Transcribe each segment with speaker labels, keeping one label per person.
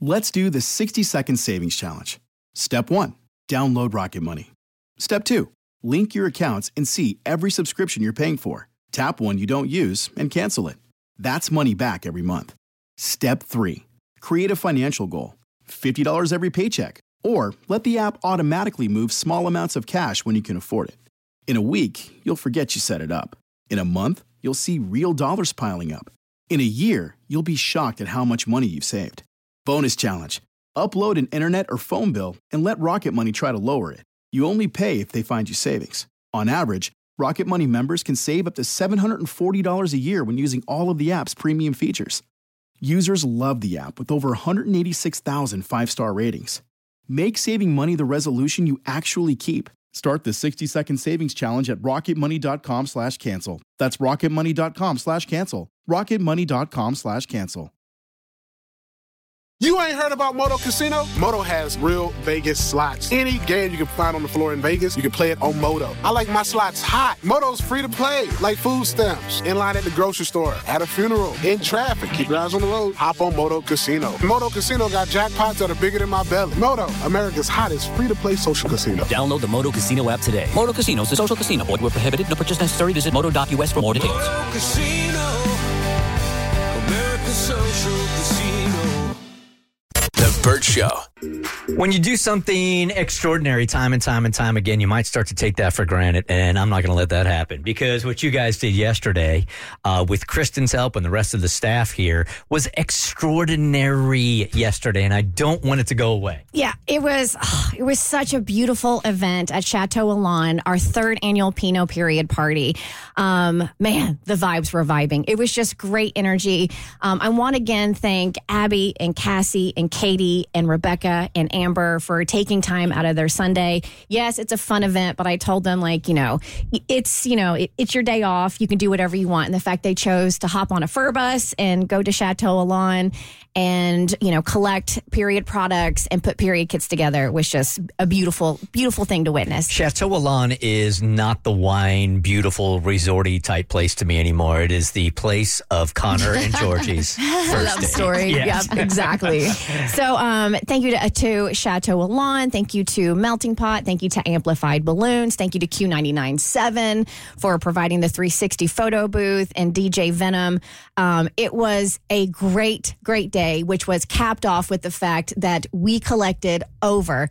Speaker 1: Let's do the 60-second savings challenge. Step 1, download Rocket Money. Step 2, link your accounts and see every subscription you're paying for. Tap one you don't use and cancel it. That's money back every month. Step 3, create a financial goal. $50 every paycheck. Or let the app automatically move small amounts of cash when you can afford it. In a week, you'll forget you set it up. In a month, you'll see real dollars piling up. In a year, you'll be shocked at how much money you've saved. Bonus challenge. Upload an internet or phone bill and let Rocket Money try to lower it. You only pay if they find you savings. On average, Rocket Money members can save up to $740 a year when using all of the app's premium features. Users love the app with over 186,000 five-star ratings. Make saving money the resolution you actually keep. Start the 60-second savings challenge at rocketmoney.com/cancel. That's rocketmoney.com/cancel. rocketmoney.com/cancel.
Speaker 2: You ain't heard about Moto Casino? Moto has real Vegas slots. Any game you can find on the floor in Vegas, you can play it on Moto. I like my slots hot. Moto's free to play, like food stamps, in line at the grocery store, at a funeral, in traffic. Keep your eyes on the road. Hop on Moto Casino. Moto Casino got jackpots that are bigger than my belly. Moto, America's hottest free-to-play social casino.
Speaker 3: Download the Moto Casino app today. Moto Casino is a social casino. Void where prohibited. No purchase necessary. Visit moto.us for more details.
Speaker 4: Moto Casino, America's social casino.
Speaker 5: The Bert Show.
Speaker 6: When you do something extraordinary time and time and time again, you might start to take that for granted, and I'm not going to let that happen, because what you guys did yesterday with Kristen's help and the rest of the staff here was extraordinary yesterday, and I don't want it to go away.
Speaker 7: Yeah, it was such a beautiful event at Chateau Elan, our third annual Pinot Period party. Man, the vibes were vibing. It was just great energy. I want to again thank Abby and Cassie and Katie and Rebecca and Amber for taking time out of their Sunday. Yes, it's a fun event, but I told them, it's your day off. You can do whatever you want. And the fact they chose to hop on a fur bus and go to Chateau Elan and, collect period products and put period kits together was just a beautiful, beautiful thing to witness.
Speaker 6: Chateau Elan is not the wine, beautiful, resorty type place to me anymore. It is the place of Connor and Georgie's first
Speaker 7: love story.
Speaker 6: Yes.
Speaker 7: Yep, exactly. So thank you to Chateau Elan. Thank you to Melting Pot. Thank you to Amplified Balloons. Thank you to Q99.7 for providing the 360 photo booth and DJ Venom. It was a great, great day, which was capped off with the fact that we collected over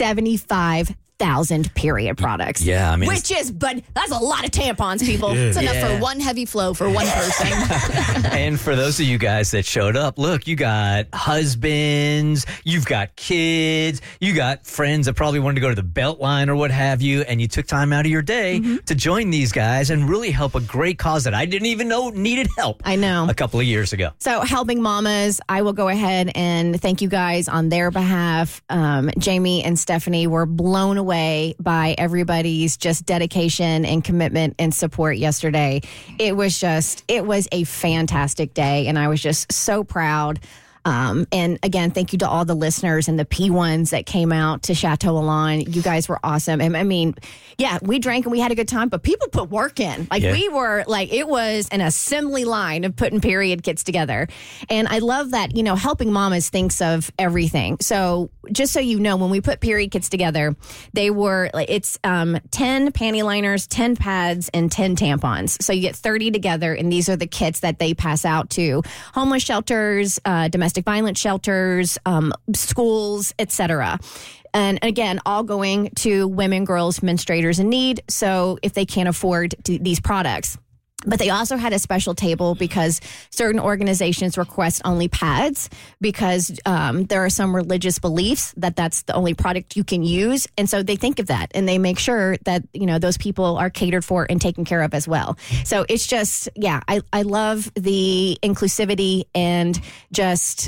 Speaker 7: 75,000 period products.
Speaker 6: Yeah,
Speaker 7: but that's a lot of tampons, people. It's enough for one heavy flow for one person.
Speaker 6: And for those of you guys that showed up, look, you got husbands, you've got kids, you got friends that probably wanted to go to the Beltline or what have you, and you took time out of your day to join these guys and really help a great cause that I didn't even know needed help.
Speaker 7: I know.
Speaker 6: A couple of years ago.
Speaker 7: So Helping Mamas, I will go ahead and thank you guys on their behalf. Jamie and Stephanie were blown away by everybody's just dedication and commitment and support yesterday. It was a fantastic day, and I was just so proud. And again, thank you to all the listeners and the P1s that came out to Chateau Elan. You guys were awesome. And we drank and we had a good time, but people put work in. It was an assembly line of putting period kits together. And I love that, Helping Mamas thinks of everything. So just so you know, when we put period kits together, it's 10 panty liners, 10 pads, and 10 tampons. So you get 30 together, and these are the kits that they pass out to homeless shelters, domestic violence shelters, schools, etc. And again, all going to women, girls, menstruators in need. So if they can't afford these products. But they also had a special table because certain organizations request only pads because there are some religious beliefs that that's the only product you can use. And so they think of that and they make sure that, those people are catered for and taken care of as well. So it's just, I love the inclusivity and just...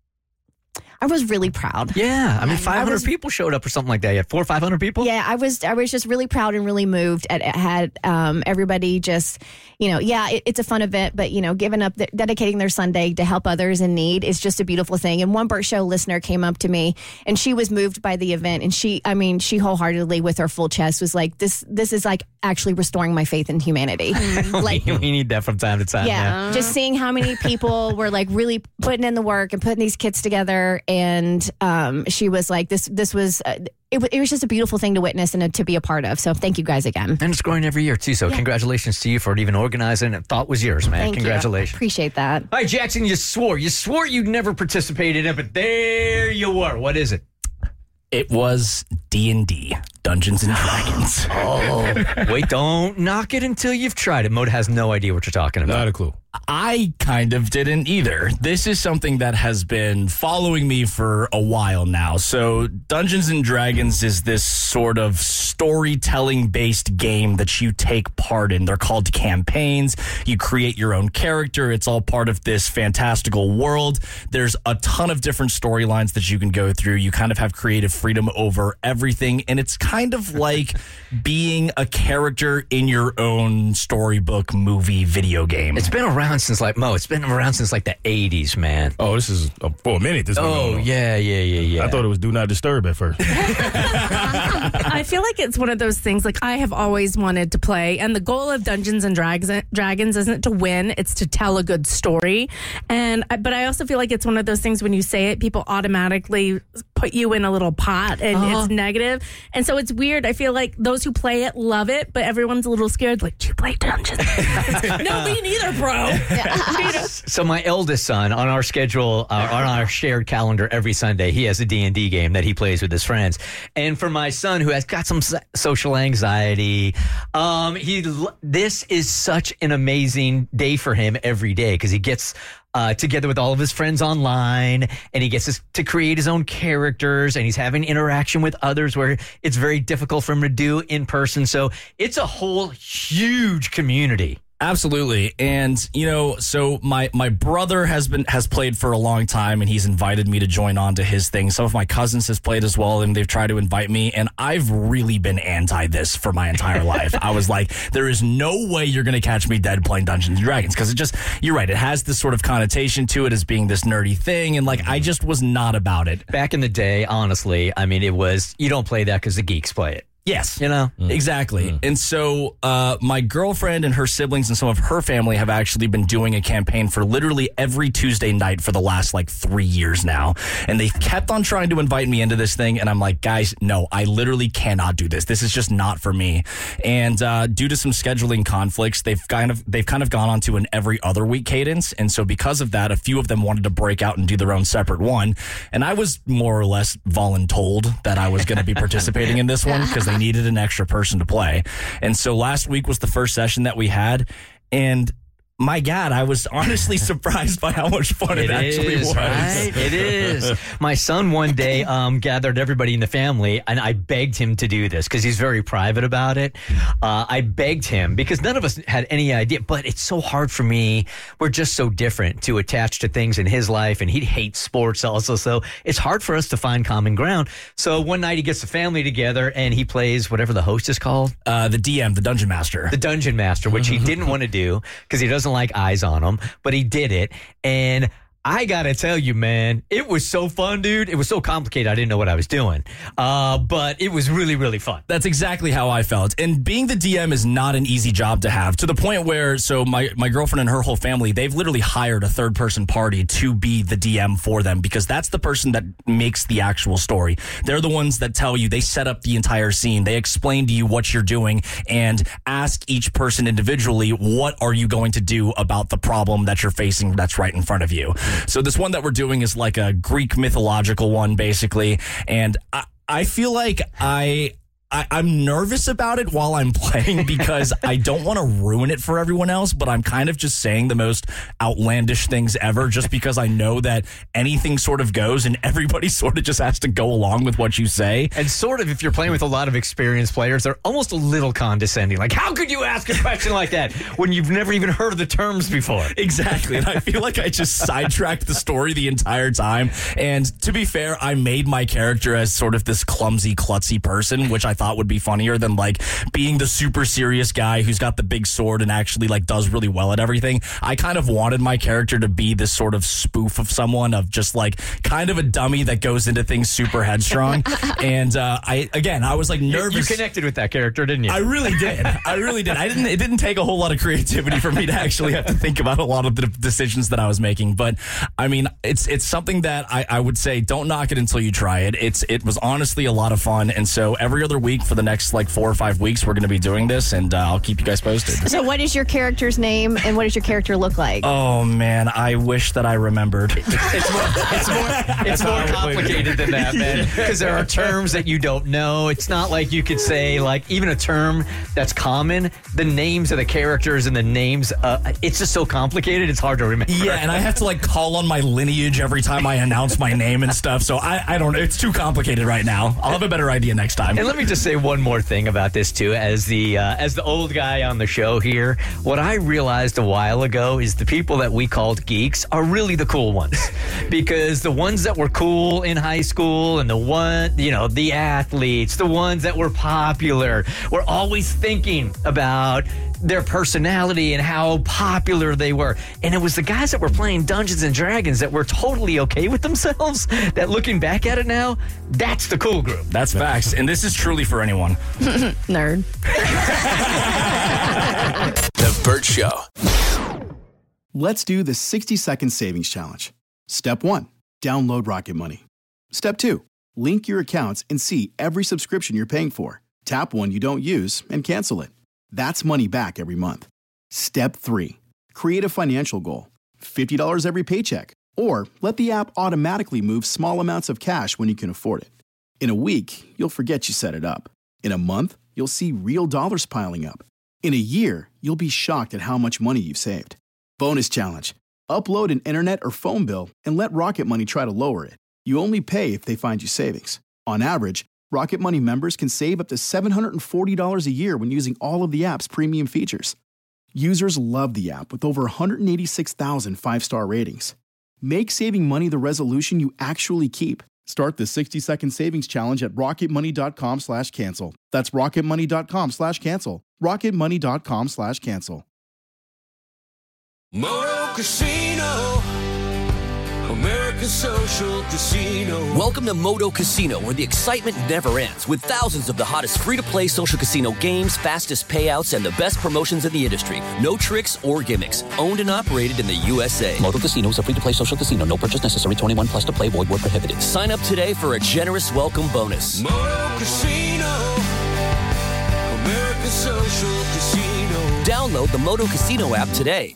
Speaker 7: I was really proud.
Speaker 6: Yeah. 500 people showed up or something like that. You had 400 or 500 people?
Speaker 7: Yeah, I was just really proud and really moved. It had everybody just, it's a fun event, but, giving up, dedicating their Sunday to help others in need is just a beautiful thing. And one Bert Show listener came up to me and she was moved by the event. And she wholeheartedly with her full chest was like, this is like actually restoring my faith in humanity.
Speaker 6: We need that from time to time.
Speaker 7: Yeah. Just seeing how many people were like really putting in the work and putting these kits together and she was like, this was. It was just a beautiful thing to witness and to be a part of. So thank you guys again.
Speaker 6: And it's growing every year, too. So congratulations to you for even organizing it. Thought was yours, man.
Speaker 7: Thank
Speaker 6: Congratulations.
Speaker 7: You. Appreciate that.
Speaker 6: All right, Jackson, you swore you'd never participated in it, but there you were. What is it?
Speaker 8: It was D&D, Dungeons and Dragons.
Speaker 6: Oh, wait, don't knock it until you've tried it. Moda has no idea what you're talking about.
Speaker 9: Not a clue.
Speaker 8: I kind of didn't either. This is something that has been following me for a while now. So Dungeons and Dragons is this sort of storytelling-based game that you take part in. They're called campaigns. You create your own character. It's all part of this fantastical world. There's a ton of different storylines that you can go through. You kind of have creative freedom over everything, and it's kind of like being a character in your own storybook, movie, video game.
Speaker 6: It's been around since it's been around since like the 80s, man.
Speaker 9: Oh, this is for a minute.
Speaker 6: Yeah.
Speaker 9: I thought it was Do Not Disturb at first.
Speaker 10: I feel like it's one of those things, like I have always wanted to play, and the goal of Dungeons and Dragons isn't to win, it's to tell a good story. But I also feel like it's one of those things when you say it, people automatically put you in a little pot, and it's negative. And so it's weird. I feel like those who play it love it, but everyone's a little scared, like, do you play Dungeons? No, me neither, bro.
Speaker 6: So my eldest son, on our schedule, on our shared calendar every Sunday, he has a D&D game that he plays with his friends. And for my son, who has got some social anxiety, this is such an amazing day for him every day because he gets together with all of his friends online, and he gets to create his own characters, and he's having interaction with others where it's very difficult for him to do in person. So it's a whole huge community.
Speaker 8: Absolutely. And, so my brother has played for a long time, and he's invited me to join on to his thing. Some of my cousins has played as well, and they've tried to invite me. And I've really been anti this for my entire life. I was like, there is no way you're going to catch me dead playing Dungeons and Dragons. Cause you're right. It has this sort of connotation to it as being this nerdy thing. And I just was not about it.
Speaker 6: Back in the day, honestly, I mean, it was, you don't play that because the geeks play it.
Speaker 8: Yes. Exactly. And so my girlfriend and her siblings and some of her family have actually been doing a campaign for literally every Tuesday night for the last 3 years now. And they've kept on trying to invite me into this thing. And I'm like, guys, no, I literally cannot do this. This is just not for me. And due to some scheduling conflicts, they've kind of gone on to an every other week cadence. And so because of that, a few of them wanted to break out and do their own separate one. And I was more or less voluntold that I was going to be participating in this one because they needed an extra person to play. And so last week was the first session that we had, and my God, I was honestly surprised by how much fun it actually was.
Speaker 6: Right? It is. My son one day gathered everybody in the family, and I begged him to do this because he's very private about it. I begged him because none of us had any idea, but it's so hard for me. We're just so different to attach to things in his life, and he hates sports also, so it's hard for us to find common ground. So one night he gets the family together, and he plays whatever the host is called.
Speaker 8: The DM, the Dungeon Master.
Speaker 6: The Dungeon Master, which he didn't want to do because he doesn't like eyes on him, but he did it. And I gotta tell you, man, it was so fun, dude. It was so complicated, I didn't know what I was doing. But it was really, really fun.
Speaker 8: That's exactly how I felt. And being the DM is not an easy job to have, to the point where, so my girlfriend and her whole family, they've literally hired a third-person party to be the DM for them, because that's the person that makes the actual story. They're the ones that tell you, they set up the entire scene, they explain to you what you're doing, and ask each person individually, what are you going to do about the problem that you're facing that's right in front of you? So this one that we're doing is like a Greek mythological one, basically. And I feel like I'm nervous about it while I'm playing because I don't want to ruin it for everyone else, but I'm kind of just saying the most outlandish things ever just because I know that anything sort of goes and everybody sort of just has to go along with what you say.
Speaker 6: And sort of, if you're playing with a lot of experienced players, they're almost a little condescending. Like, how could you ask a question like that when you've never even heard of the terms before?
Speaker 8: Exactly. And I feel like I just sidetracked the story the entire time. And to be fair, I made my character as sort of this clumsy, klutzy person, which I thought would be funnier than like being the super serious guy who's got the big sword and actually like does really well at everything. I kind of wanted my character to be this sort of spoof of someone, of just like kind of a dummy that goes into things super headstrong. And I was like nervous.
Speaker 6: You connected with that character, didn't you?
Speaker 8: I really did. It didn't take a whole lot of creativity for me to actually have to think about a lot of the decisions that I was making. But I mean, it's something that I would say don't knock it until you try it. It was honestly a lot of fun. And so every other week for the next like 4 or 5 weeks, we're going to be doing this, and I'll keep you guys posted.
Speaker 7: So what is your character's name and what does your character look like?
Speaker 8: Oh man, I wish that I remembered.
Speaker 6: It's more complicated than that, man. Because there are terms that you don't know. It's not like you could say, like, even a term that's common, the names of the characters and the names, it's just so complicated, it's hard to remember.
Speaker 8: Yeah, and I have to, like, call on my lineage every time I announce my name and stuff, so I don't know. It's too complicated right now. I'll have a better idea next time.
Speaker 6: And let me just say one more thing about this, too. As the old guy on the show here, what I realized a while ago is the people that we called geeks are really the cool ones. Because the ones that were cool in high school and the athletes, the ones that were popular, were always thinking about their personality and how popular they were. And it was the guys that were playing Dungeons and Dragons that were totally okay with themselves, that looking back at it now, that's the cool group.
Speaker 8: That's facts. And this is truly for anyone.
Speaker 7: Nerd.
Speaker 5: The Burt Show.
Speaker 1: Let's do the 60-second savings challenge. Step 1, download Rocket Money. Step 2, link your accounts and see every subscription you're paying for. Tap one you don't use and cancel it. That's money back every month. Step 3, create a financial goal. $50 every paycheck. Or let the app automatically move small amounts of cash when you can afford it. In a week, you'll forget you set it up. In a month, you'll see real dollars piling up. In a year, you'll be shocked at how much money you've saved. Bonus challenge. Upload an internet or phone bill and let Rocket Money try to lower it. You only pay if they find you savings. On average, Rocket Money members can save up to $740 a year when using all of the app's premium features. Users love the app with over 186,000 five-star ratings. Make saving money the resolution you actually keep. Start the 60-second savings challenge at rocketmoney.com/cancel. That's rocketmoney.com/cancel. rocketmoney.com/cancel.
Speaker 4: Moto Casino, American Social Casino.
Speaker 3: Welcome to Moto Casino, where the excitement never ends, with thousands of the hottest free-to-play social casino games, fastest payouts, and the best promotions in the industry. No tricks or gimmicks. Owned and operated in the USA. Moto Casino is a free-to-play social casino. No purchase necessary. 21 plus to play. Void where prohibited. Sign up today for a generous welcome bonus.
Speaker 4: Moto Casino, American Social Casino.
Speaker 3: Download the Moto Casino app today.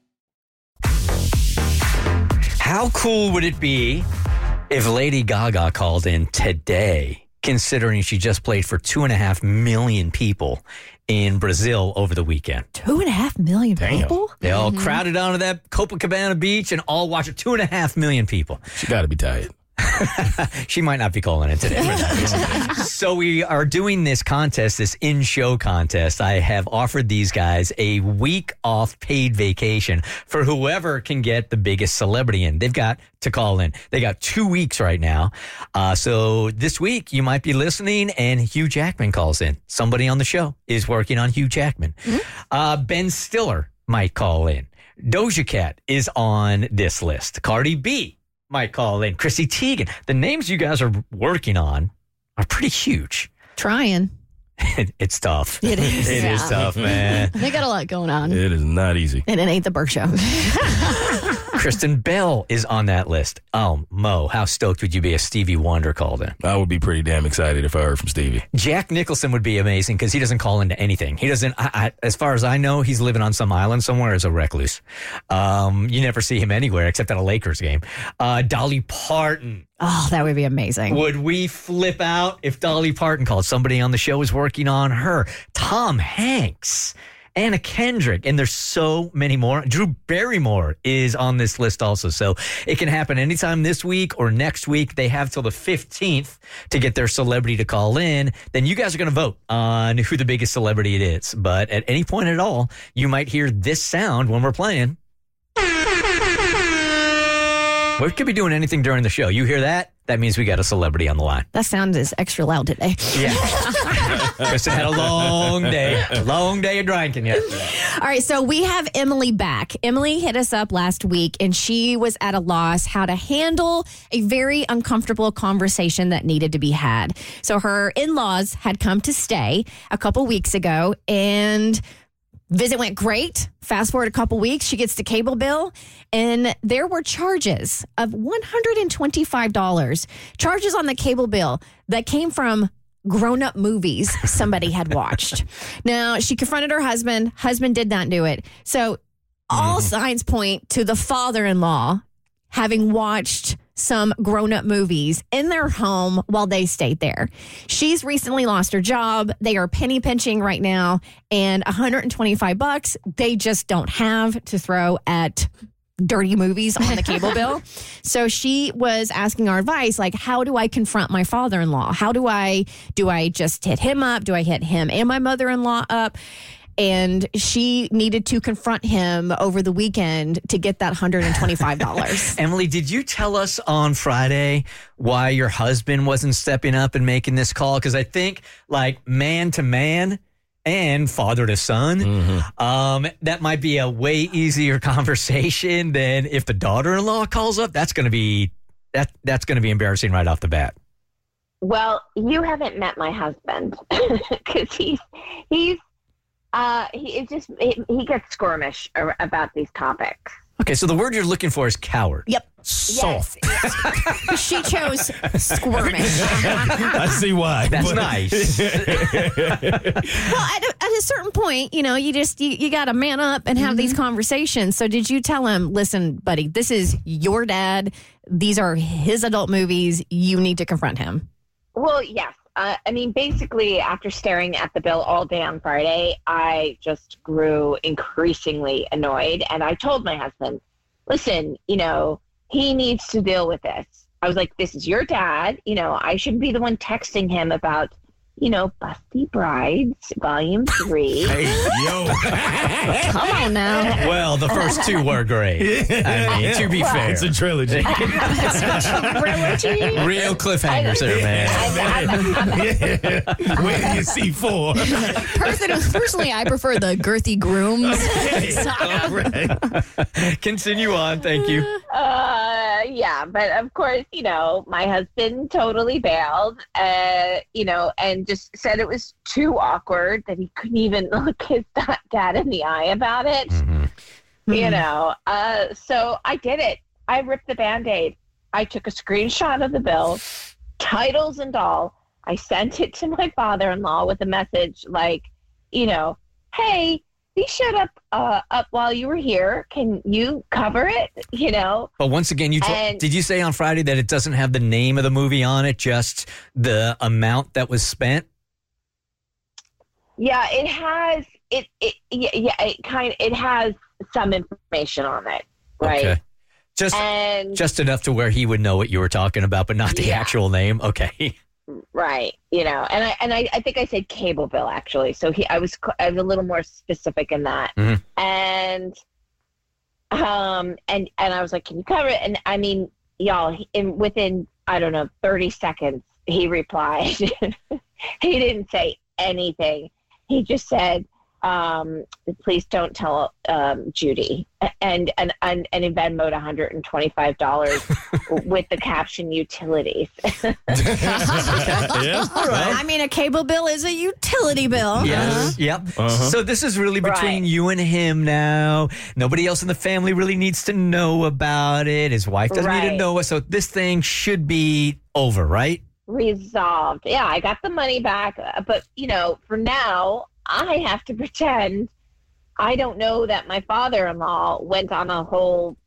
Speaker 3: How cool would it be if Lady Gaga called in today, considering she just played for 2.5 million people in Brazil over the weekend?
Speaker 7: 2.5 million people?
Speaker 6: They all crowded onto that Copacabana beach and all watched it. 2.5 million people.
Speaker 9: She got to be tired.
Speaker 6: She might not be calling in today for that reason. So we are doing this contest, this in-show contest. I have offered these guys a week off paid vacation for whoever can get the biggest celebrity in. They've got to call in. They got 2 weeks right now. So this week you might be listening and Hugh Jackman calls in. Somebody on the show is working on Hugh Jackman. Mm-hmm. Ben Stiller might call in. Doja Cat is on this list. Cardi B might call in. Chrissy Teigen. The names you guys are working on are pretty huge.
Speaker 7: Trying.
Speaker 6: It's tough.
Speaker 7: It is.
Speaker 6: It is tough, man.
Speaker 7: They got a lot going on.
Speaker 9: It is not easy.
Speaker 7: And it ain't the Burt Show.
Speaker 6: Kristen Bell is on that list. Oh, Mo, how stoked would you be if Stevie Wonder called in?
Speaker 9: I would be pretty damn excited if I heard from Stevie.
Speaker 6: Jack Nicholson would be amazing because he doesn't call into anything. He doesn't, as far as I know, he's living on some island somewhere as a recluse. You never see him anywhere except at a Lakers game. Dolly Parton.
Speaker 7: Oh, that would be amazing.
Speaker 6: Would we flip out if Dolly Parton called? Somebody on the show is working on her. Tom Hanks. Anna Kendrick, and there's so many more. Drew Barrymore is on this list also. So it can happen anytime this week or next week. They have till the 15th to get their celebrity to call in. Then you guys are going to vote on who the biggest celebrity it is. But at any point at all, you might hear this sound when we're playing. We could be doing anything during the show. You hear that? that means we got a celebrity on the line.
Speaker 7: That sound is extra loud today.
Speaker 6: Yeah. Kristen had a long day of drinking. Yeah.
Speaker 7: All right, so we have Emily back. Emily hit us up last week, and she was at a loss how to handle a very uncomfortable conversation that needed to be had. So her in-laws had come to stay a couple weeks ago, and visit went great. Fast forward a couple weeks, she gets the cable bill, and there were charges of $125. Charges on the cable bill that came from grown-up movies somebody had watched. Now, she confronted her husband. Husband did not do it. So all signs point to the father-in-law having watched some grown-up movies in their home while they stayed there. She's recently lost her job. They are penny pinching right now, and $125 they just don't have to throw at dirty movies on the cable bill. So she was asking our advice, like, how do I confront my father-in-law? How do I just hit him up? Do I hit him and my mother-in-law up? And she needed to confront him over the weekend to get that $125.
Speaker 6: Emily, did you tell us on Friday why your husband wasn't stepping up and making this call? Because I think, like, man to man and father to son, that might be a way easier conversation than if the daughter-in-law calls up. That's going to be embarrassing right off the bat.
Speaker 11: Well, you haven't met my husband because he gets squirmish about these topics.
Speaker 6: Okay, so the word you're looking for is coward.
Speaker 7: Yep.
Speaker 6: Soft.
Speaker 11: Yes.
Speaker 7: She chose squirmish.
Speaker 9: I see why.
Speaker 6: That's nice.
Speaker 7: Well, at a certain point, you got to man up and have these conversations. So did you tell him, listen, buddy, this is your dad. These are his adult movies. You need to confront him.
Speaker 11: Well, yes. Basically, after staring at the bill all day on Friday, I just grew increasingly annoyed. And I told my husband, listen, he needs to deal with this. I was like, this is your dad. I shouldn't be the one texting him about, Busty Brides, Volume 3.
Speaker 9: Hey, yo.
Speaker 7: Come on now.
Speaker 6: Well, the first two were great. I mean, to be fair.
Speaker 9: It's a trilogy.
Speaker 6: Real cliffhangers there, man.
Speaker 9: Wait till you see 4.
Speaker 7: Personally, I prefer the girthy grooms.
Speaker 9: Right.
Speaker 6: Continue on. Thank you.
Speaker 11: Yeah, but of course, my husband totally bailed, and just said it was too awkward that he couldn't even look his dad in the eye about it. So I did it. I ripped the Band-Aid. I took a screenshot of the bill, titles and all. I sent it to my father-in-law with a message like, hey, these showed up while you were here. Can you cover it?
Speaker 6: But once again, did you say on Friday that it doesn't have the name of the movie on it, just the amount that was spent?
Speaker 11: Yeah, it has. It has some information on it, right?
Speaker 6: Okay. Just enough to where he would know what you were talking about, but not the actual name. Okay.
Speaker 11: Right. And I think I said cable bill actually. So I was a little more specific in that. And I was like, can you cover it? And I mean, y'all, within, I don't know, 30 seconds, he replied. He didn't say anything. He just said, please don't tell Judy, and in Venmo'd $125 with the caption utilities.
Speaker 9: Yeah.
Speaker 7: I mean, a cable bill is a utility bill.
Speaker 6: Yes. Yep. So this is really between you and him now. Nobody else in the family really needs to know about it. His wife doesn't need to know it. So this thing should be over, right?
Speaker 11: Resolved. Yeah, I got the money back. But, for now, I have to pretend I don't know that my father-in-law went on a whole,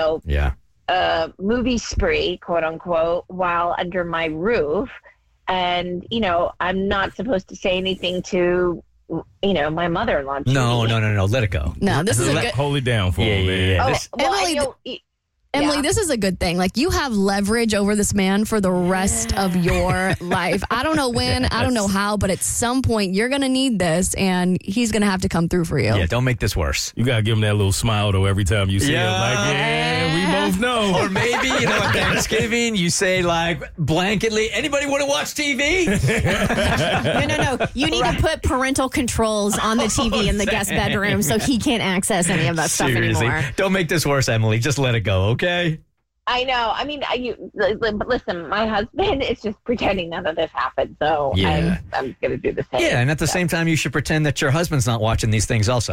Speaker 11: movie spree, quote unquote, while under my roof. And, I'm not supposed to say anything to, my mother-in-law.
Speaker 6: No. Let it go.
Speaker 7: No, this is a good.
Speaker 9: Hold it down for him, man.
Speaker 6: Yeah.
Speaker 11: Emily,
Speaker 12: Emily, this is a good thing. Like, you have leverage over this man for the rest of your life. I don't know when, I don't know how, but at some point you're going to need this, and he's going to have to come through for you.
Speaker 6: Yeah, don't make this worse.
Speaker 9: You got to give him that little smile, though, every time you see him. Like, we both know.
Speaker 6: Or maybe, at Thanksgiving, you say, like, blanketly, anybody want to watch TV?
Speaker 7: No. You need to put parental controls on the TV in the guest bedroom so he can't access any of that stuff anymore.
Speaker 6: Don't make this worse, Emily. Just let it go, okay?
Speaker 11: I know. I mean, but listen, my husband is just pretending none of this happened. So I'm going to do the same.
Speaker 6: Yeah, and at the same time, you should pretend that your husband's not watching these things also.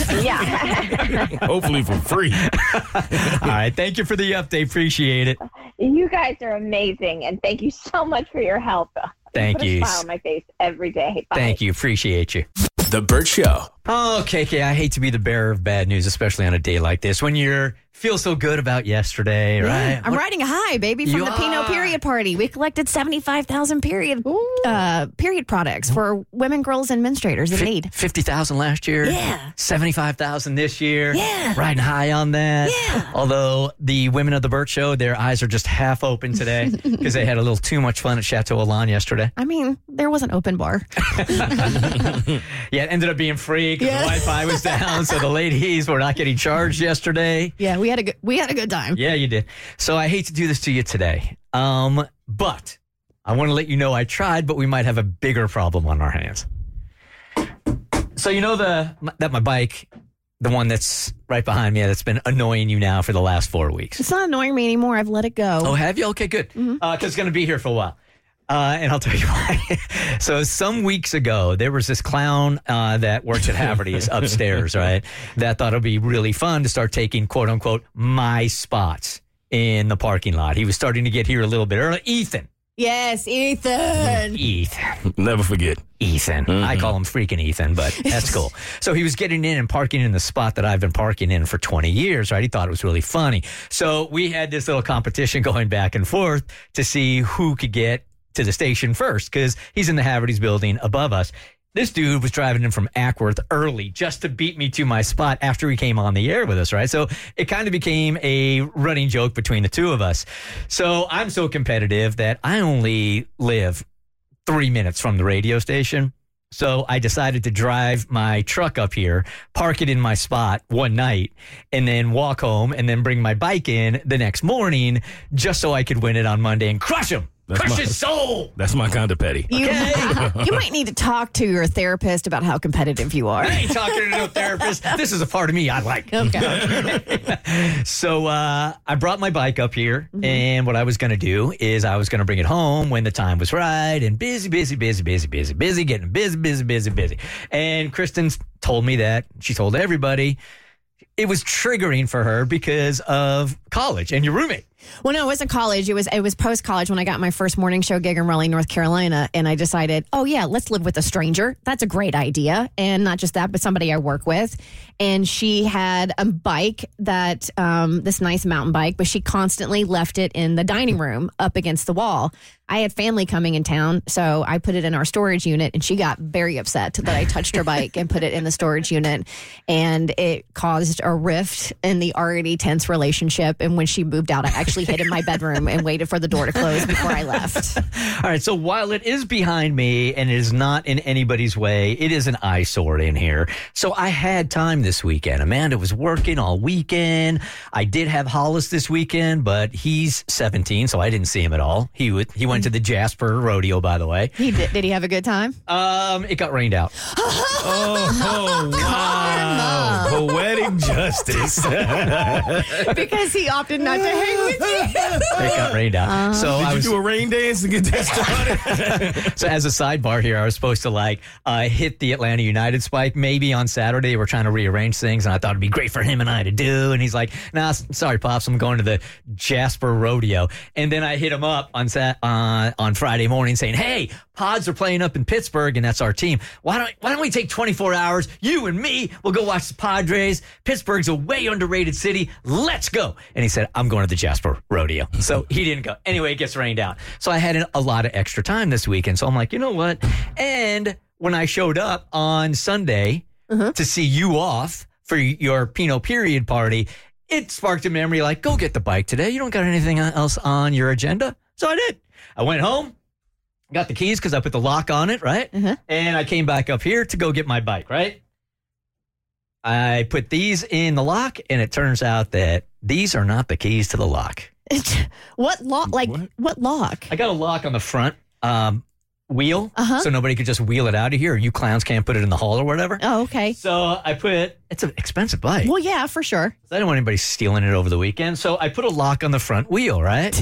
Speaker 11: Yeah.
Speaker 9: Hopefully for free.
Speaker 6: All right. Thank you for the update. Appreciate it.
Speaker 11: You guys are amazing. And thank you so much for your help.
Speaker 6: Thank you.
Speaker 11: Put a smile on my face every day. Bye.
Speaker 6: Thank you. Appreciate you.
Speaker 5: The Burt Show.
Speaker 6: Oh, KK, I hate to be the bearer of bad news, especially on a day like this when you feel so good about yesterday, right?
Speaker 7: I'm riding a high, baby, from the Pinot Period Party. We collected 75,000 period products for women, girls, and menstruators in need.
Speaker 6: 50,000 last year.
Speaker 7: Yeah.
Speaker 6: 75,000 this year.
Speaker 7: Yeah.
Speaker 6: Riding high on that.
Speaker 7: Yeah.
Speaker 6: Although the women of the Burt Show, their eyes are just half open today because they had a little too much fun at Chateau Elan yesterday.
Speaker 7: I mean, there was an open bar.
Speaker 6: Yeah, it ended up being free because the Wi-Fi was down, so the ladies were not getting charged yesterday.
Speaker 7: Yeah, we had a good time.
Speaker 6: Yeah, you did. So I hate to do this to you today, but I want to let you know I tried, but we might have a bigger problem on our hands. So you know that my bike, the one that's right behind me, that's been annoying you now for the last 4 weeks.
Speaker 7: It's not annoying me anymore. I've let it go.
Speaker 6: Oh, have you? Okay, good. Because it's going to be here for a while. And I'll tell you why. So some weeks ago, there was this clown that works at Haverty's upstairs, right? That thought it would be really fun to start taking, quote unquote, my spots in the parking lot. He was starting to get here a little bit early. Ethan.
Speaker 7: Yes, Ethan.
Speaker 9: Never forget.
Speaker 6: Ethan. I call him freaking Ethan, but that's cool. So he was getting in and parking in the spot that I've been parking in for 20 years, right? He thought it was really funny. So we had this little competition going back and forth to see who could get to the station first, because he's in the Haverty's building above us. This dude was driving in from Ackworth early just to beat me to my spot after he came on the air with us, right? So it kind of became a running joke between the two of us. So I'm so competitive that I only live 3 minutes from the radio station. So I decided to drive my truck up here, park it in my spot one night, and then walk home and then bring my bike in the next morning just so I could win it on Monday and crush him. Crush his soul.
Speaker 9: That's my kind of petty.
Speaker 7: You might need to talk to your therapist about how competitive you are.
Speaker 6: I ain't talking to no therapist. This is a part of me I like.
Speaker 7: Okay.
Speaker 6: So I brought my bike up here, and what I was going to do is I was going to bring it home when the time was right, and busy, getting busy. And Kristen told me that. She told everybody it was triggering for her because of college and your roommate.
Speaker 7: Well, no, it wasn't college. It was post-college when I got my first morning show gig in Raleigh, North Carolina. And I decided, oh, yeah, let's live with a stranger. That's a great idea. And not just that, but somebody I work with. And she had a bike that, this nice mountain bike, but she constantly left it in the dining room up against the wall. I had family coming in town, so I put it in our storage unit, and she got very upset that I touched her bike and put it in the storage unit. And it caused a rift in the already tense relationship. And when she moved out, I actually hid in my bedroom and waited for the door to close before I left.
Speaker 6: All right, so while it is behind me and it is not in anybody's way, it is an eyesore in here. So I had time this weekend. Amanda was working all weekend. I did have Hollis this weekend, but he's 17, so I didn't see him at all. He went to the Jasper Rodeo, by the way.
Speaker 7: He did. Did he have a good time?
Speaker 6: It got rained out.
Speaker 9: Oh, wow. Poetic justice.
Speaker 7: Because he opted not to hang with you.
Speaker 6: It got rained out. So
Speaker 9: Did you do a rain dance to get that started?
Speaker 6: So as a sidebar here, I was supposed to hit the Atlanta United spike maybe on Saturday. We're trying to rearrange things, and I thought it'd be great for him and I to do. And he's like, "Nah, sorry, Pops, I'm going to the Jasper Rodeo." And then I hit him up on Friday morning saying, "Hey, Pods are playing up in Pittsburgh, and that's our team. Why don't we take 24 hours? You and me, we'll go watch the Padres. Pittsburgh's a way underrated city. Let's go." And he said, "I'm going to the Jasper Rodeo." So he didn't go. Anyway, it gets rained out. So I had a lot of extra time this weekend. So I'm like, you know what? And when I showed up on Sunday to see you off for your Pinot Period party, it sparked a memory like, go get the bike today. You don't got anything else on your agenda? So I did. I went home, got the keys because I put the lock on it, right? And I came back up here to go get my bike, right? I put these in the lock, and it turns out that these are not the keys to the lock.
Speaker 7: What lock? Like, what lock?
Speaker 6: I got a lock on the front wheel, so nobody could just wheel it out of here, or you clowns can't put it in the hall or whatever.
Speaker 7: Oh, okay.
Speaker 6: So I put, it's an expensive bike.
Speaker 7: Well, yeah, for sure.
Speaker 6: I don't want anybody stealing it over the weekend, so I put a lock on the front wheel, right?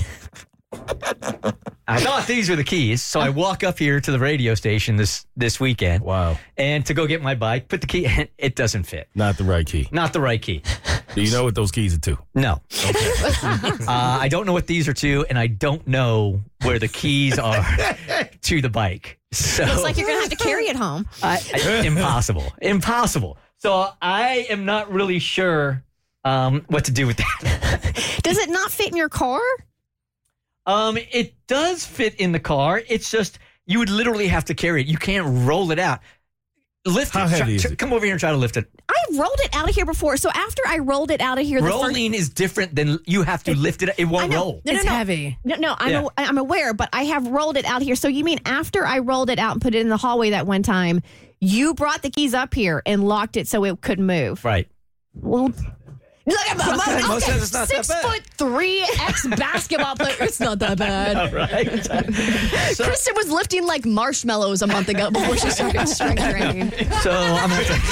Speaker 6: I thought these were the keys, so I walk up here to the radio station this weekend.
Speaker 9: Wow.
Speaker 6: And to go get my bike, put the key in, it doesn't fit.
Speaker 9: Not the right key.
Speaker 6: Not the right key.
Speaker 9: Do you know what those keys are to?
Speaker 6: No. Okay. I don't know what these are to, and I don't know where the keys are to the bike. So
Speaker 7: Looks like you're going to have to carry it home.
Speaker 6: Impossible. So I am not really sure what to do with that.
Speaker 7: Does it not fit in your car?
Speaker 6: It does fit in the car. It's just you would literally have to carry it. You can't roll it out. Lift
Speaker 9: How
Speaker 6: it.
Speaker 9: heavy is it?
Speaker 6: Come over here and try to lift it.
Speaker 7: I rolled it out of here before. So after I rolled it out of here,
Speaker 6: Rolling is different than you have to lift it. It won't roll.
Speaker 10: It's heavy.
Speaker 7: No, I'm aware, but I have rolled it out here. So you mean after I rolled it out and put it in the hallway that one time, you brought the keys up here and locked it so it couldn't move?
Speaker 6: Right.
Speaker 7: Well, look at my
Speaker 6: Mo says it's not that bad.
Speaker 12: 6'3" ex-basketball player. It's not that bad.
Speaker 6: All right.
Speaker 12: Kristen was lifting like marshmallows a month ago before she started strength training.
Speaker 6: So I'm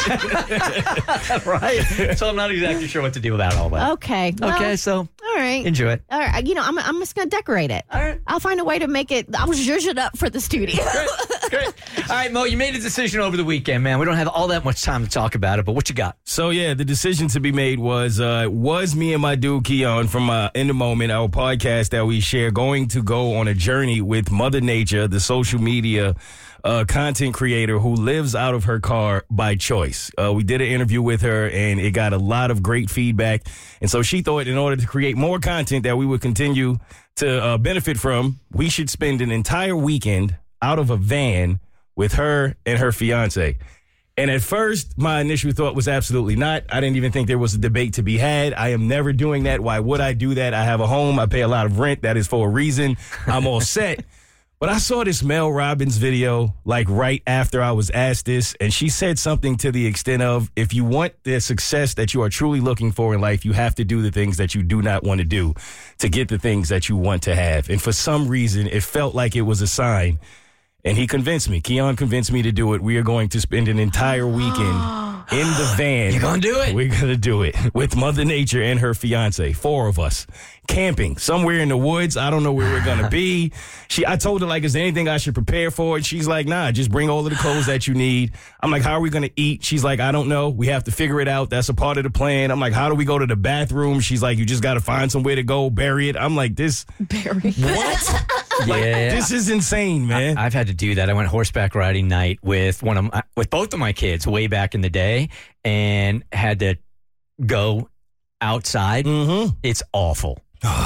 Speaker 6: not right. So I'm not exactly sure what to do about all that.
Speaker 7: Okay. Well,
Speaker 6: Okay. So
Speaker 7: all right.
Speaker 6: enjoy it.
Speaker 7: All right. You know, I'm just going to decorate it.
Speaker 6: All right.
Speaker 7: I'll find a way to make it. I'll zhuzh it up for the studio.
Speaker 6: Great. All right, Mo, you made a decision over the weekend, man. We don't have all that much time to talk about it, but what you got?
Speaker 9: So, yeah, the decision to be made was me and my dude, Keon, from In the Moment, our podcast that we share, going to go on a journey with Mother Nature, the social media content creator who lives out of her car by choice. We did an interview with her, and it got a lot of great feedback. And so she thought in order to create more content that we would continue to benefit from, we should spend an entire weekend out of a van with her and her fiance. And at first, my initial thought was absolutely not. I didn't even think there was a debate to be had. I am never doing that. Why would I do that? I have a home. I pay a lot of rent. That is for a reason. I'm all set. But I saw this Mel Robbins video like right after I was asked this, and she said something to the extent of, if you want the success that you are truly looking for in life, you have to do the things that you do not want to do to get the things that you want to have. And for some reason, it felt like it was a sign. And he convinced me. Keon convinced me to do it. We are going to spend an entire weekend in the van.
Speaker 6: You're going to do it?
Speaker 9: We're going to do it with Mother Nature and her fiance, 4 of us, camping somewhere in the woods. I don't know where we're going to be. I told her, like, is there anything I should prepare for? And she's like, nah, just bring all of the clothes that you need. I'm like, how are we going to eat? She's like, I don't know. We have to figure it out. That's a part of the plan. I'm like, how do we go to the bathroom? She's like, you just got to find somewhere to go, bury it. I'm like,
Speaker 12: Bury
Speaker 9: what? This is insane, man.
Speaker 6: I've had to do that. I went horseback riding night with both of my kids way back in the day, and had to go outside.
Speaker 9: Mm-hmm.
Speaker 6: It's awful.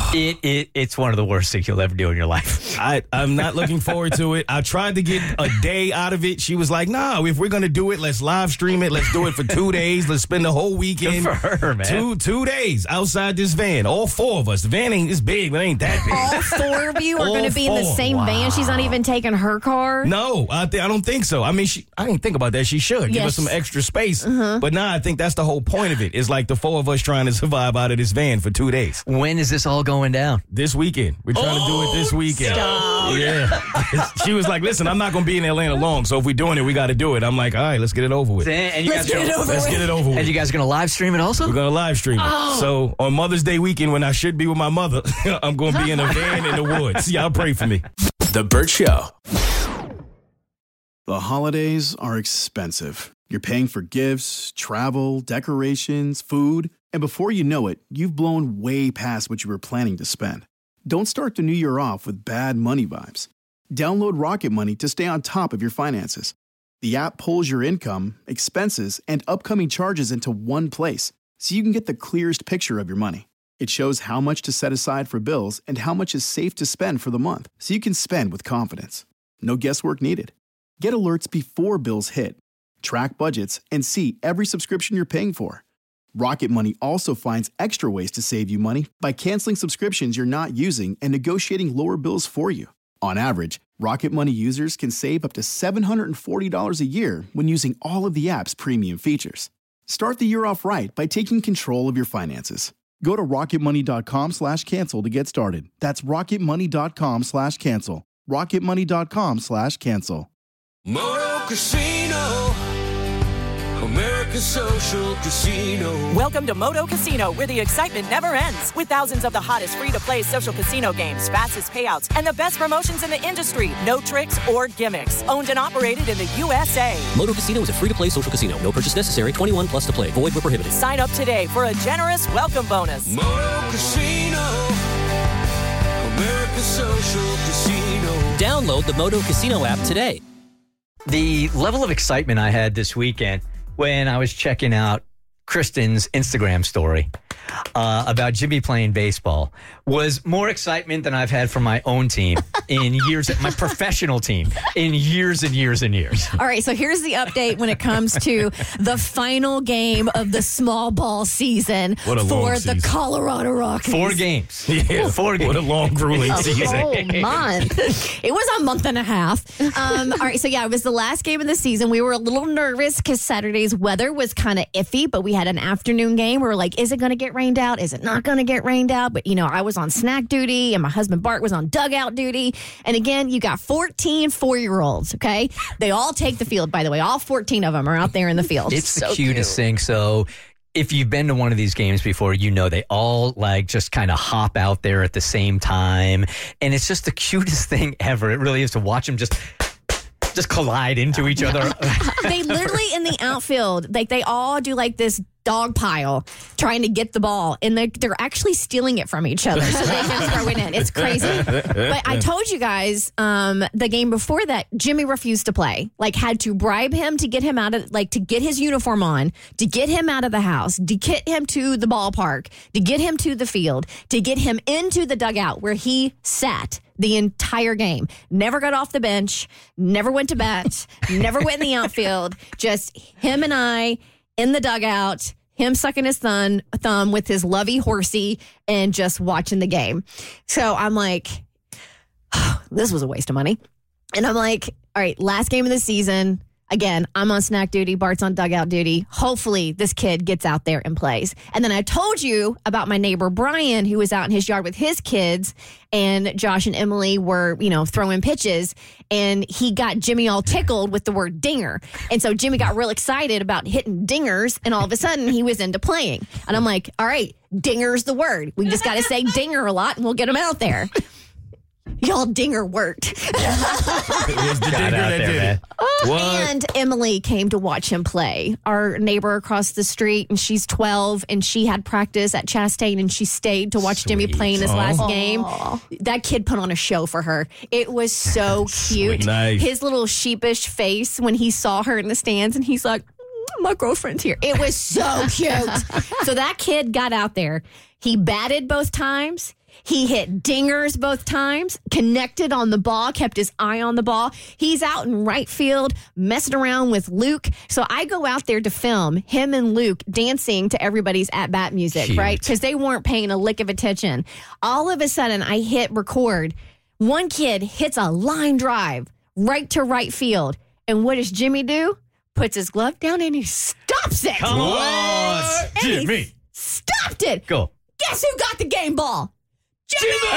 Speaker 6: It's one of the worst things you'll ever do in your life.
Speaker 9: I'm not looking forward to it. I tried to get a day out of it. She was like, no, if we're going to do it, let's live stream it. Let's do it for 2 days. Let's spend the whole weekend.
Speaker 6: Good for her, man.
Speaker 9: Two days outside this van. All 4 of us. The van ain't this big, but it ain't that big.
Speaker 7: All 4 of you are going to be in the same van. She's not even taking her car.
Speaker 9: No, I don't think so. I mean, I didn't think about that. She should give us some extra space. But nah, I think that's the whole point of it. It's like the 4 of us trying to survive out of this van for 2 days.
Speaker 6: When is this all going down?
Speaker 9: This weekend. We're trying to do it this weekend.
Speaker 6: Stop.
Speaker 9: Yeah. She was like, listen, I'm not going to be in Atlanta long, so if we're doing it, we got to do it. I'm like, all right, let's get it over with.
Speaker 6: Let's get
Speaker 9: it over with.
Speaker 6: And you guys are going to live stream it also?
Speaker 9: We're going to live stream it.
Speaker 6: Oh.
Speaker 9: So on Mother's Day weekend, when I should be with my mother, I'm going to be in a van in the woods. Y'all pray for me.
Speaker 5: The Burt Show.
Speaker 1: The holidays are expensive. You're paying for gifts, travel, decorations, food, and before you know it, you've blown way past what you were planning to spend. Don't start the new year off with bad money vibes. Download Rocket Money to stay on top of your finances. The app pulls your income, expenses, and upcoming charges into one place, so you can get the clearest picture of your money. It shows how much to set aside for bills and how much is safe to spend for the month, so you can spend with confidence. No guesswork needed. Get alerts before bills hit. Track budgets and see every subscription you're paying for. Rocket Money also finds extra ways to save you money by canceling subscriptions you're not using and negotiating lower bills for you. On average, Rocket Money users can save up to $740 a year when using all of the app's premium features. Start the year off right by taking control of your finances. Go to rocketmoney.com/cancel to get started. That's rocketmoney.com/cancel. rocketmoney.com/cancel.
Speaker 4: Moto Casino, America's social casino.
Speaker 13: Welcome to Moto Casino, where the excitement never ends. With thousands of the hottest free-to-play social casino games, fastest payouts, and the best promotions in the industry. No tricks or gimmicks. Owned and operated in the USA.
Speaker 3: Moto Casino is a free-to-play social casino. No purchase necessary. 21 plus to play. Void where prohibited.
Speaker 13: Sign up today for a generous welcome bonus.
Speaker 4: Moto Casino, America's social casino.
Speaker 3: Download the Moto Casino app today.
Speaker 6: The level of excitement I had this weekend when I was checking out Kristen's Instagram story about Jimmy playing baseball was more excitement than I've had for my own team in years, my professional team in years and years and years.
Speaker 7: All right, so here's the update when it comes to the final game of the small ball season for the Colorado Rockies.
Speaker 6: 4 games.
Speaker 9: Yeah,
Speaker 6: 4 games.
Speaker 9: What a long, grueling season.
Speaker 7: Oh, month. It was a month and a half. All right, so yeah, it was the last game of the season. We were a little nervous because Saturday's weather was kind of iffy, but we had an afternoon game. We were like, is it going to get rained out? Is it not going to get rained out? But, I was on snack duty and my husband Bart was on dugout duty. And again, you got 14 4-year-olds, okay? They all take the field, by the way. All 14 of them are out there in the field.
Speaker 6: It's so the cutest thing. So if you've been to one of these games before, they all just kind of hop out there at the same time. And it's just the cutest thing ever. It really is to watch them just collide into each other.
Speaker 7: They literally in the outfield, they all do this dog pile trying to get the ball, and they're actually stealing it from each other so they can throw it in. It's crazy. But I told you guys the game before that, Jimmy refused to play. Had to bribe him to get him out of to get his uniform on, to get him out of the house, to get him to the ballpark, to get him to the field, to get him into the dugout where he sat the entire game. Never got off the bench, never went to bat, never went in the outfield. Just him and I in the dugout, him sucking his thumb with his lovey horsey and just watching the game. So I'm like, oh, this was a waste of money. And I'm like, all right, last game of the season. Again, I'm on snack duty. Bart's on dugout duty. Hopefully this kid gets out there and plays. And then I told you about my neighbor, Brian, who was out in his yard with his kids. And Josh and Emily were, throwing pitches. And he got Jimmy all tickled with the word dinger. And so Jimmy got real excited about hitting dingers. And all of a sudden he was into playing. And I'm like, all right, dinger's the word. We just got to say dinger a lot and we'll get him out there. Y'all, dinger worked.
Speaker 9: It was the dinger that did it.
Speaker 7: And Emily came to watch him play. Our neighbor across the street, and she's 12, and she had practice at Chastain, and she stayed to watch Jimmy play in his last game. That kid put on a show for her. It was so cute.
Speaker 9: Nice.
Speaker 7: His little sheepish face when he saw her in the stands, and he's like, my girlfriend's here. It was so cute. So that kid got out there. He batted both times. He hit dingers both times, connected on the ball, kept his eye on the ball. He's out in right field messing around with Luke. So I go out there to film him and Luke dancing to everybody's at-bat music,
Speaker 6: Cute.
Speaker 7: right? Because they weren't paying a lick of attention. All of a sudden, I hit record. One kid hits a line drive right to right field. And what does Jimmy do? Puts his glove down and he stops it.
Speaker 6: Come on, Jimmy.
Speaker 7: Stopped it.
Speaker 6: Go.
Speaker 7: Guess who got the game ball? Jimmy!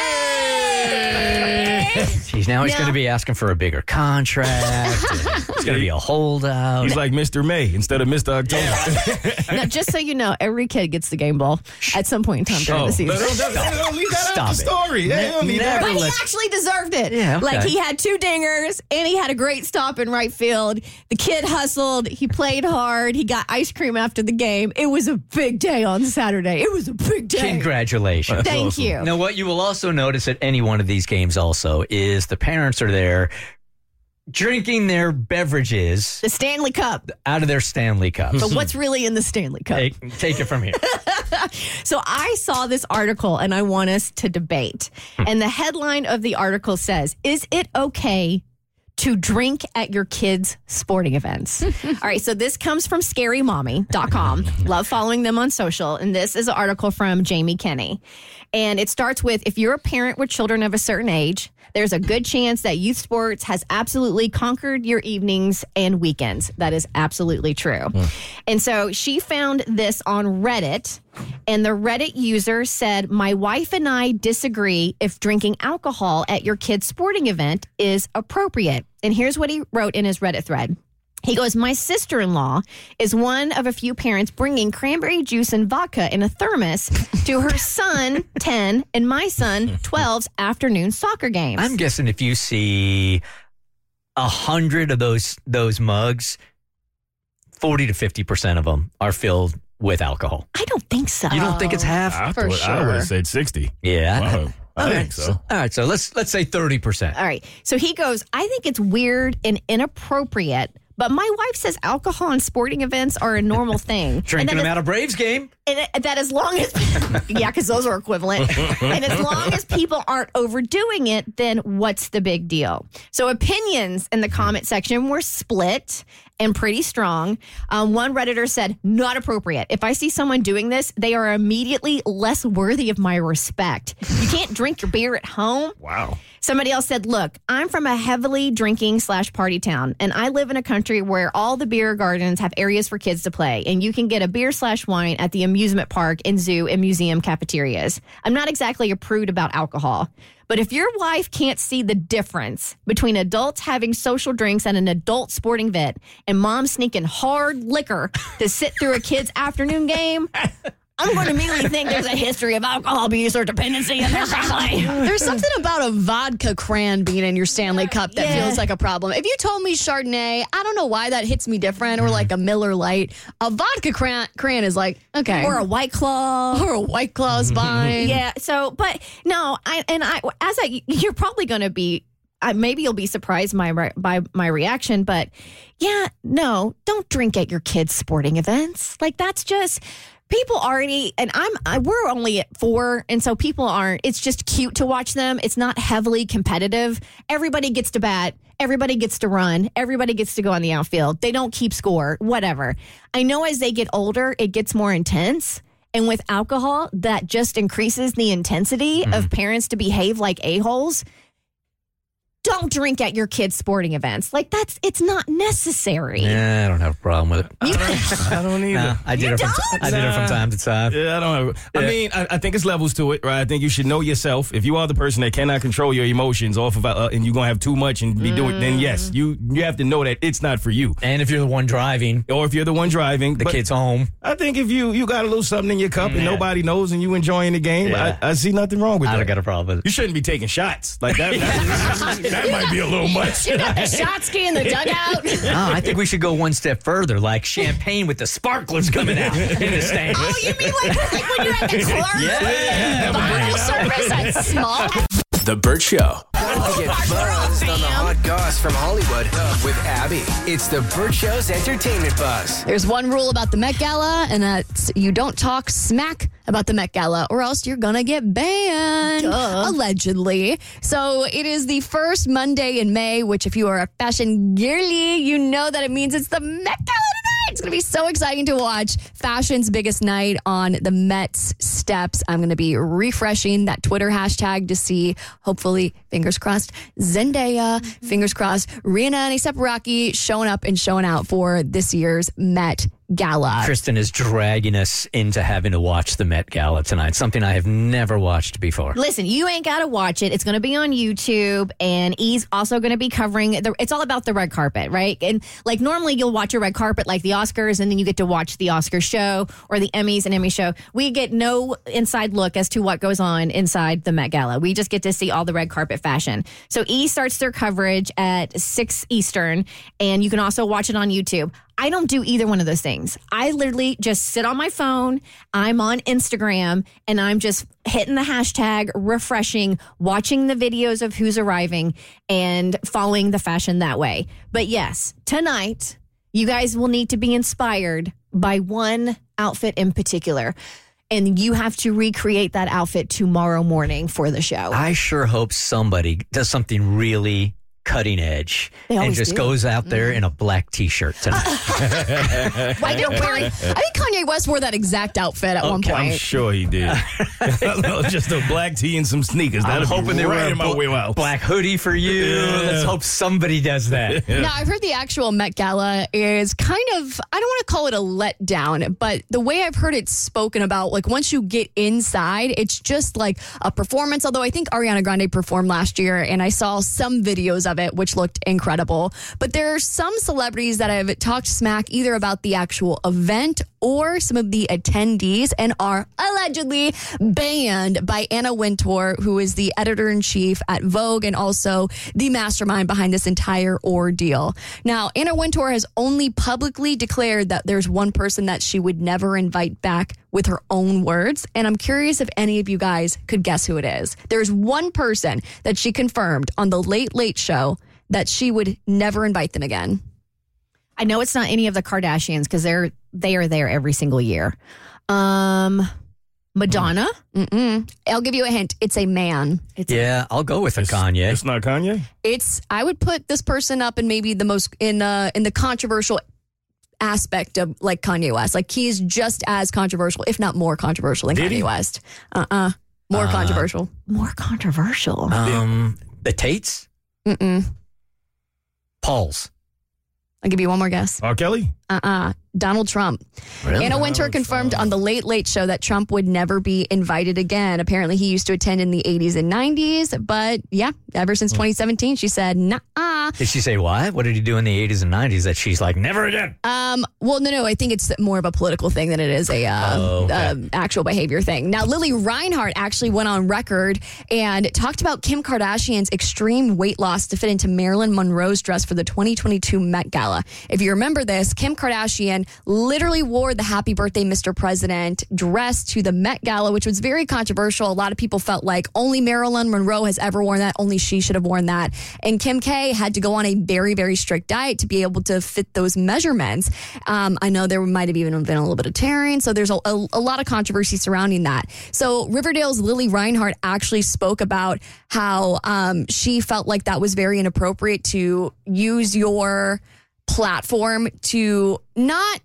Speaker 6: Geez, now he's going to be asking for a bigger contract. It's going to be a holdout.
Speaker 9: He's like Mr. May instead of Mr. October.
Speaker 7: Now, just so you know, every kid gets the game ball at some point in time during the season.
Speaker 9: Don't leave that out the story.
Speaker 7: But he actually deserved it.
Speaker 6: Yeah, okay.
Speaker 7: He had 2 dingers, and he had a great stop in right field. The kid hustled. He played hard. He got ice cream after the game. It was a big day on Saturday. It was a big day.
Speaker 6: Congratulations.
Speaker 7: Thank you.
Speaker 6: Now, what you will also notice at any one of these games also is the parents are there drinking their beverages.
Speaker 7: The Stanley Cup.
Speaker 6: Out of their Stanley Cup.
Speaker 7: But what's really in the Stanley Cup?
Speaker 6: Take it from here.
Speaker 7: So I saw this article and I want us to debate. And the headline of the article says, is it okay to drink at your kids' sporting events. All right, so this comes from scarymommy.com. Love following them on social. And this is an article from Jamie Kenney. And it starts with, if you're a parent with children of a certain age, there's a good chance that youth sports has absolutely conquered your evenings and weekends. That is absolutely true. And so she found this on Reddit, and the Reddit user said, my wife and I disagree if drinking alcohol at your kid's sporting event is appropriate. And here's what he wrote in his Reddit thread. He goes, my sister-in-law is one of a few parents bringing cranberry juice and vodka in a thermos to her son, 10, and my son, 12's afternoon soccer games.
Speaker 6: I'm guessing if you see 100 of those mugs, 40 to 50% of them are filled with alcohol.
Speaker 7: I don't think so.
Speaker 6: You don't think it's half?
Speaker 9: I would have said 60.
Speaker 6: Yeah.
Speaker 9: Wow. I think so.
Speaker 6: All right, so let's say 30%.
Speaker 7: All right. So he goes, I think it's weird and inappropriate, but my wife says alcohol and sporting events are a normal thing.
Speaker 6: Drinking them at a Braves game.
Speaker 7: And that as long as, yeah, because those are equivalent. And as long as people aren't overdoing it, then what's the big deal? So opinions in the comment section were split and pretty strong. One Redditor said, not appropriate. If I see someone doing this, they are immediately less worthy of my respect. You can't drink your beer at home.
Speaker 9: Wow.
Speaker 7: Somebody else said, look, I'm from a heavily drinking / party town, and I live in a country where all the beer gardens have areas for kids to play, and you can get a beer / wine at the amusement park and zoo and museum cafeterias. I'm not exactly a prude about alcohol, but if your wife can't see the difference between adults having social drinks at an adult sporting event and mom sneaking hard liquor to sit through a kid's afternoon game, I'm going to immediately think there's a history of alcohol abuse or dependency in their family.
Speaker 12: There's something about a vodka cran being in your Stanley Cup that feels like a problem. If you told me Chardonnay, I don't know why that hits me different, or like a Miller Lite. A vodka cran is like, okay.
Speaker 7: Or a White Claw.
Speaker 12: Or a White Claw is fine.
Speaker 7: Yeah, so, but no, you're probably going to be, maybe you'll be surprised by my reaction, but yeah, no, don't drink at your kids' sporting events. Like, that's just... People already, and we're only at 4, and so people aren't, it's just cute to watch them. It's not heavily competitive. Everybody gets to bat. Everybody gets to run. Everybody gets to go on the outfield. They don't keep score, whatever. I know as they get older, it gets more intense. And with alcohol, that just increases the intensity of parents to behave like a-holes. Don't drink at your kids' sporting events. Like, it's not necessary.
Speaker 6: Yeah, I don't have a problem with it.
Speaker 9: I don't either.
Speaker 6: Nah, I did it from time to time.
Speaker 9: Yeah, I don't have. I mean, I think it's levels to it, right? I think you should know yourself. If you are the person that cannot control your emotions off of, and you're gonna have too much and be doing, then yes, you have to know that it's not for you.
Speaker 6: And if you're the one driving,
Speaker 9: or if you're the one driving,
Speaker 6: the kid's home.
Speaker 9: I think if you got a little something in your cup and nobody knows and you enjoying the game, I see nothing wrong with that.
Speaker 6: I don't got a problem with it.
Speaker 9: You shouldn't be taking shots like that. That might be a little much.
Speaker 12: You got the shot ski in the dugout.
Speaker 6: No, I think we should go one step further, like champagne with the sparklers coming out in the stands.
Speaker 7: Oh, you mean like when you're at the club?
Speaker 6: Yeah.
Speaker 12: Bottle service at small.
Speaker 5: The Burt Show.
Speaker 14: Get buzzed on the hot goss from Hollywood with Abby. It's the Burt Show's entertainment buzz.
Speaker 12: There's one rule about the Met Gala, and that's you don't talk smack about the Met Gala, or else you're gonna get banned. Allegedly. So it is the first Monday in May, which if you are a fashion girly, you know that it means it's the Met Gala tonight. It's going to be so exciting to watch. Fashion's biggest night on the Met's steps. I'm going to be refreshing that Twitter hashtag to see, hopefully, fingers crossed, Zendaya, fingers crossed, Rihanna and A$AP Rocky showing up and showing out for this year's Met Gala.
Speaker 6: Kristen is dragging us into having to watch the Met Gala tonight, something I have never watched before.
Speaker 7: Listen, you ain't got to watch it. It's going to be on YouTube, and E's also going to be covering it's all about the red carpet, right? And like normally you'll watch a red carpet like the Oscars, and then you get to watch the Oscar show or the Emmys and Emmy show. We get no inside look as to what goes on inside the Met Gala. We just get to see all the red carpet fashion. So E starts their coverage at 6 Eastern, and you can also watch it on YouTube. I don't do either one of those things. I literally just sit on my phone. I'm on Instagram and I'm just hitting the hashtag, refreshing, watching the videos of who's arriving and following the fashion that way. But yes, tonight, you guys will need to be inspired by one outfit in particular. And you have to recreate that outfit tomorrow morning for the show.
Speaker 6: I sure hope somebody does something really cutting edge
Speaker 12: They
Speaker 6: and
Speaker 12: always
Speaker 6: just
Speaker 12: do.
Speaker 6: goes out there in a black T-shirt tonight.
Speaker 12: I think Kanye West wore that exact outfit at one point.
Speaker 9: I'm sure he did. Just a black tee and some sneakers.
Speaker 6: I'm
Speaker 9: That'd be
Speaker 6: hoping they
Speaker 9: right
Speaker 6: wear
Speaker 9: in my wheelhouse.
Speaker 6: black hoodie for you.
Speaker 9: Yeah.
Speaker 6: Let's hope somebody does that.
Speaker 12: Now, I've heard the actual Met Gala is kind of, I don't want to call it a letdown, but the way I've heard it spoken about, like once you get inside, it's just like a performance. Although I think Ariana Grande performed last year and I saw some videos of it, which looked incredible. But there are some celebrities that have talked smack either about the actual event or some of the attendees and are allegedly banned by Anna Wintour, who is the editor-in-chief at Vogue and also the mastermind behind this entire ordeal. Now, Anna Wintour has only publicly declared that there's one person that she would never invite back with her own words, and I'm curious if any of you guys could guess who it is. There's one person that she confirmed on the Late Late Show that she would never invite them again.
Speaker 7: I know it's not any of the Kardashians because they are there every single year. Madonna?
Speaker 12: I'll give you a hint. It's a man.
Speaker 6: Yeah, I'll go with a Kanye.
Speaker 9: It's not Kanye?
Speaker 12: I would put this person up in maybe the most in the controversial aspect of like Kanye West. Like he's just as controversial, if not more controversial than Kanye West. More controversial.
Speaker 7: More controversial.
Speaker 6: The Tates? Paul's.
Speaker 12: I'll give you one more guess.
Speaker 9: R. Kelly?
Speaker 12: Donald Trump.
Speaker 6: Really?
Speaker 12: Anna Wintour confirmed on the Late Late Show that Trump would never be invited again. Apparently, he used to attend in the 80s and 90s, but yeah, ever since 2017, she said, nah.
Speaker 6: Did she say what? What did he do in the 80s and 90s that she's like, never again?
Speaker 12: Well, no. I think it's more of a political thing than it is a actual behavior thing. Now, Lily Reinhart actually went on record and talked about Kim Kardashian's extreme weight loss to fit into Marilyn Monroe's dress for the 2022 Met Gala. If you remember this, Kim Kardashian literally wore the Happy Birthday, Mr. President dress to the Met Gala, which was very controversial. A lot of people felt like only Marilyn Monroe has ever worn that. Only she should have worn that. And Kim K had to go on a very, very strict diet to be able to fit those measurements. I know there might have even been a little bit of tearing. So there's a lot of controversy surrounding that. So Riverdale's Lily Reinhart actually spoke about how she felt like that was very inappropriate to use your platform to not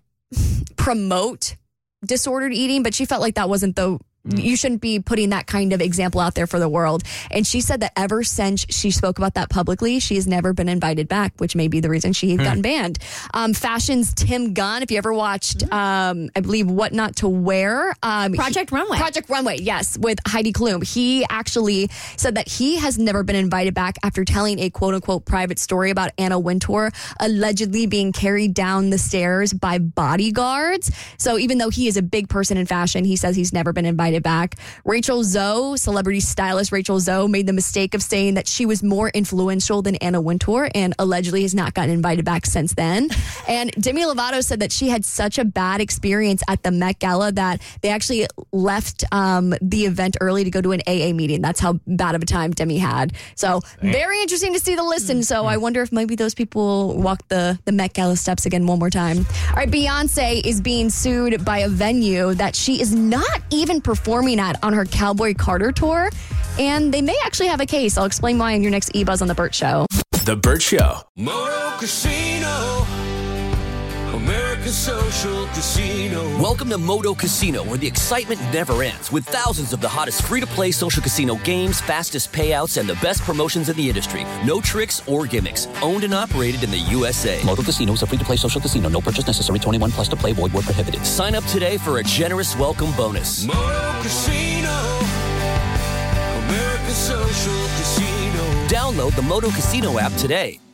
Speaker 12: promote disordered eating, but she felt like that wasn't you shouldn't be putting that kind of example out there for the world. And she said that ever since she spoke about that publicly, she has never been invited back, which may be the reason she had gotten banned. Fashion's Tim Gunn, if you ever watched, I believe, What Not to Wear.
Speaker 7: Project
Speaker 12: Runway, yes, with Heidi Klum. He actually said that he has never been invited back after telling a quote-unquote private story about Anna Wintour allegedly being carried down the stairs by bodyguards. So even though he is a big person in fashion, he says he's never been invited back. Rachel Zoe, celebrity stylist Rachel Zoe, made the mistake of saying that she was more influential than Anna Wintour and allegedly has not gotten invited back since then. And Demi Lovato said that she had such a bad experience at the Met Gala that they actually left the event early to go to an AA meeting. That's how bad of a time Demi had. So very interesting to see the list. And so I wonder if maybe those people will walk the Met Gala steps again one more time. All right, Beyonce is being sued by a venue that she is not even performing at on her Cowboy Carter tour, and they may actually have a case. I'll explain why in your next eBuzz on The Burt Show.
Speaker 5: The Burt Show.
Speaker 4: Moto Casino, America's social casino.
Speaker 3: Welcome to Moto Casino, where the excitement never ends, with thousands of the hottest free-to-play social casino games, fastest payouts, and the best promotions in the industry. No tricks or gimmicks. Owned and operated in the USA.
Speaker 15: Moto Casino is a free-to-play social casino. No purchase necessary. 21 plus to play. Void where prohibited.
Speaker 3: Sign up today for a generous welcome bonus.
Speaker 4: Moto Casino, America's social casino.
Speaker 3: Download the Moto Casino app today.